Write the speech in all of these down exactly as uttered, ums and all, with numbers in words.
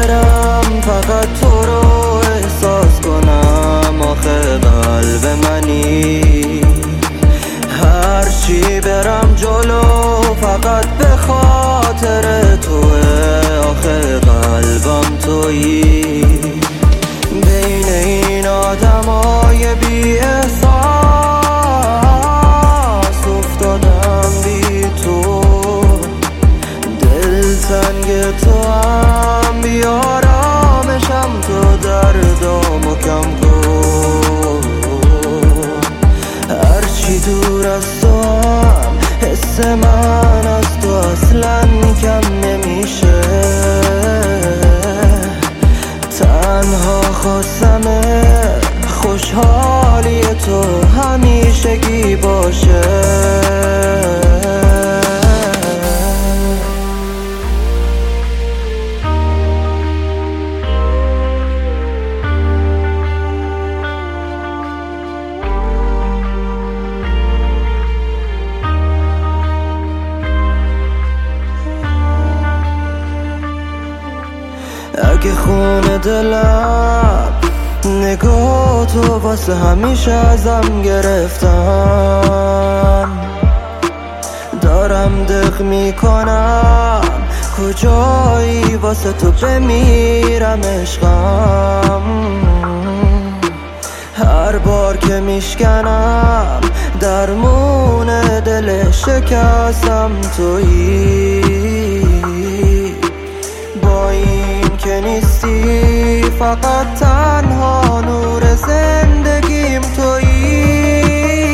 برم فقط تو رو احساس کنم، آخه قلب منی. هرچی برم جلو فقط به خاطر توه، آخه قلبم تویی. بین این آدمای بی احساس افتادم بی تو، دل تنگ تو هم بیارامشم، تو دردامو کم کن. هرچی دور از تو هم حس من از تو اصلا کم نمیشه. تنها خواستمه خوشحالی تو همیشگی باشه. اگه خونه دلم نگاه تو واسه همیشه ازم گرفتن، دارم دق میکنم کجایی واسه تو بمیرم عشقم. هر بار که میشکنم درمون دل شکستم تویی. با این که نیستی فقط تنها نور زندگیم تویی.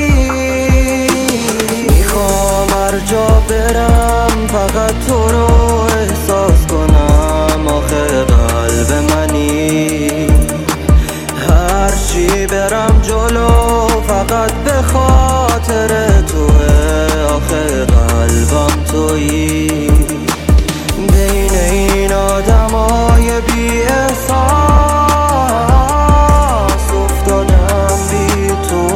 میخوام هر جا برم فقط تو رو احساس کنم، آخه قلب منی. هرچی برم جلو فقط به خاطر توه، آخه قلبم تویی. بین این آدمای بی احساس افتادم بی تو،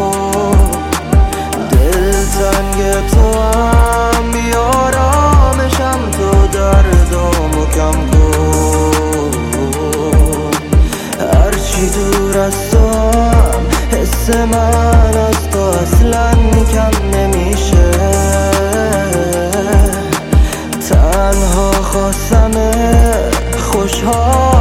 دل تنگ تو هم بیارامشم، تو دردامو کم کن. هرچی دور از تو هم حس من از تو اصلا کم نمیشه. تنها خواستمه خوشحال